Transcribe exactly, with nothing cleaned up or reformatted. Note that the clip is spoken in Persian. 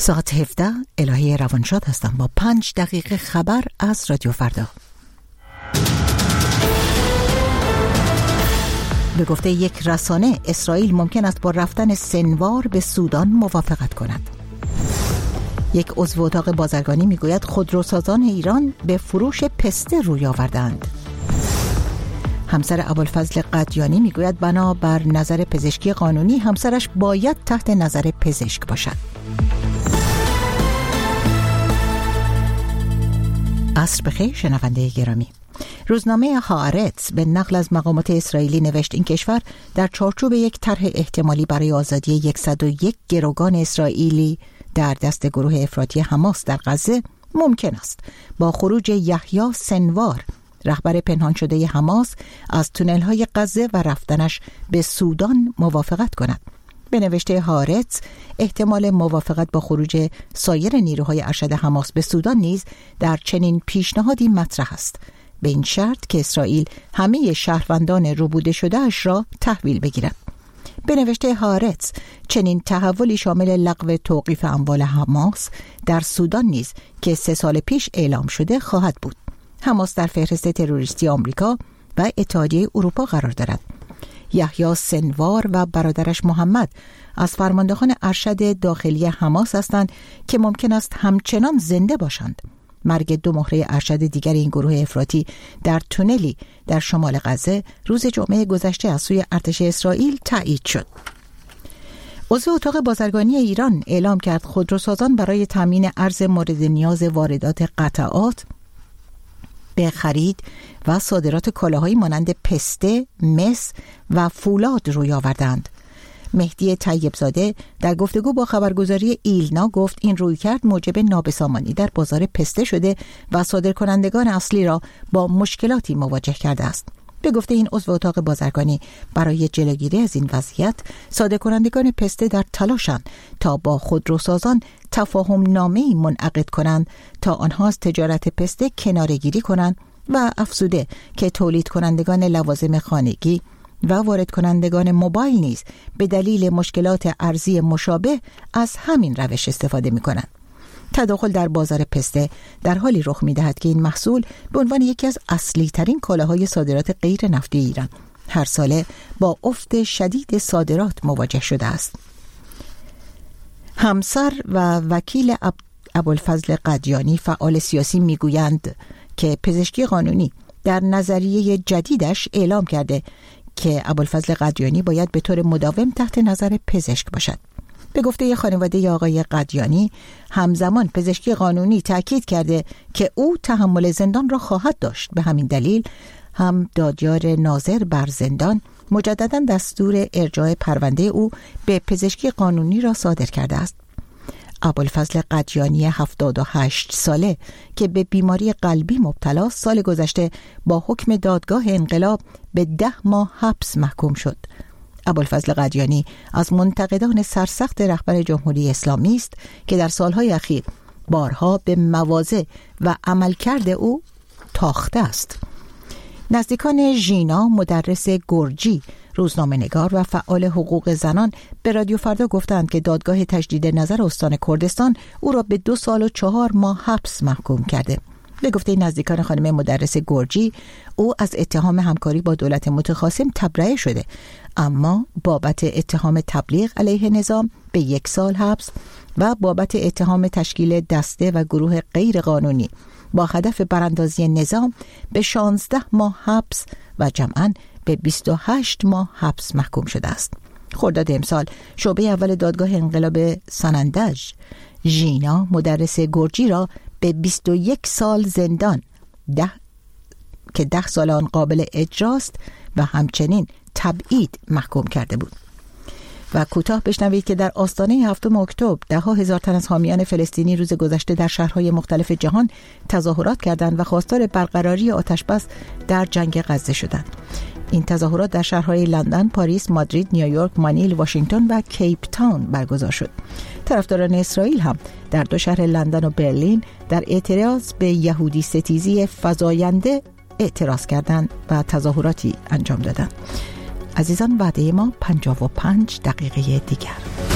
ساعت هفده الهی روانشاد هستم با پنج دقیقه خبر از رادیو فردا. به گفته یک رسانه اسرائیل ممکن است با رفتن سنوار به سودان موافقت کند. یک عضو اتاق بازرگانی میگوید خودروسازان ایران به فروش پسته روی آوردند. همسر ابوالفضل قدیانی میگوید بنا بر نظر پزشکی قانونی همسرش باید تحت نظر پزشک باشد. عصر بخیر شنونده گرامی. روزنامه هآرتز به نقل از مقامات اسرائیلی نوشت این کشور در چارچوب یک طرح احتمالی برای آزادی صد و یک گروگان اسرائیلی در دست گروه افراطی حماس در غزه ممکن است با خروج یحیی سنوار رهبر پنهان شده حماس از تونل‌های غزه و رفتنش به سودان موافقت کند. به نوشته هآرتز احتمال موافقت با خروج سایر نیروهای ارشد حماس به سودان نیز در چنین پیشنهادی مطرح است، به این شرط که اسرائیل همه شهروندان ربوده شده اش را تحویل بگیرد. به نوشته هآرتز چنین تحولی شامل لغو توقیف اموال حماس در سودان نیز که سه سال پیش اعلام شده خواهد بود. حماس در فهرست تروریستی آمریکا و اتحادیه اروپا قرار دارد. یحیی سنوار و برادرش محمد از فرماندهان ارشد داخلی حماس هستند که ممکن است همچنان زنده باشند. مرگ دو مهره ارشد دیگر این گروه افراطی در تونلی در شمال غزه روز جمعه گذشته از سوی ارتش اسرائیل تایید شد. عضو اتاق بازرگانی ایران اعلام کرد خودروسازان برای تامین ارز مورد نیاز واردات قطعات به خرید و صادرات کالاهایی مانند پسته، مس و فولاد روی آوردند. مهدی طیبزاده در گفتگو با خبرگزاری ایلنا گفت این رویکرد موجب نابسامانی در بازار پسته شده و صادرکنندگان اصلی را با مشکلاتی مواجه کرده است. به گفته این عضو اتاق بازرگانی برای جلوگیری از این وضعیت صادرکنندگان پسته در تلاشند تا با خودروسازان تفاهم نامه‌ای منعقد کنند تا آنها از تجارت پسته کناره‌گیری کنند و افزوده که تولید کنندگان لوازم خانگی و وارد کنندگان موبایل نیز به دلیل مشکلات ارزی مشابه از همین روش استفاده می کنند. تداخل در بازار پسته در حالی رخ می دهد که این محصول به عنوان یکی از اصلی ترین کالاهای صادرات غیر نفتی ایران هر ساله با افت شدید صادرات مواجه شده است. همسر و وکیل ابوالفضل قدیانی فعال سیاسی می گویند که پزشکی قانونی در نظریه جدیدش اعلام کرده که ابوالفضل قدیانی باید به طور مداوم تحت نظر پزشک باشد. به گفته خانواده آقای قدیانی همزمان پزشکی قانونی تاکید کرده که او تحمل زندان را خواهد داشت. به همین دلیل هم دادیار ناظر بر زندان مجددا دستور ارجاع پرونده او به پزشکی قانونی را صادر کرده است. ابوالفضل قدیانی هفتاد و هشت ساله که به بیماری قلبی مبتلا سال گذشته با حکم دادگاه انقلاب به ده ماه حبس محکوم شد. ابوالفضل قدیانی از منتقدان سرسخت رهبر جمهوری اسلامی است که در سالهای اخیر بارها به مواضع و عملکرد او تاخته است. نزدیکان ژینا مدرس گرجی، روزنامه‌نگار و فعال حقوق زنان به رادیو فردا گفتند که دادگاه تجدید نظر استان کردستان او را به دو سال و چهار ماه حبس محکوم کرده. به گفته نزدیکان خانم مدرس گرجی او از اتهام همکاری با دولت متخاصم تبرئه شده، اما بابت اتهام تبلیغ علیه نظام به یک سال حبس و بابت اتهام تشکیل دسته و گروه غیر قانونی با هدف براندازی نظام به شانزده ماه حبس و جمعاً به بیست و هشت ماه حبس محکوم شده است. خرداد امسال شعبه اول دادگاه انقلاب سنندج ژینا مدرس گرجی را به بیست و یک سال زندان ده که ده سال آن قابل اجراست و همچنین تبعید محکوم کرده بود. و کوتاه بشنوید که در آستانه هفتم اکتبر ده ها هزار تن از حامیان فلسطینی روز گذشته در شهرهای مختلف جهان تظاهرات کردند و خواستار برقراری آتشبس در جنگ غزه شدند. این تظاهرات در شهرهای لندن، پاریس، مادرید، نیویورک، مانیل، واشنگتن و کیپ تاون برگزار شد. طرفداران اسرائیل هم در دو شهر لندن و برلین در اعتراض به یهودی ستیزی فزاینده اعتراض کردند و تظاهراتی انجام دادند. عزیزان، وعده ما پنجاه و پنج دقیقه دیگر.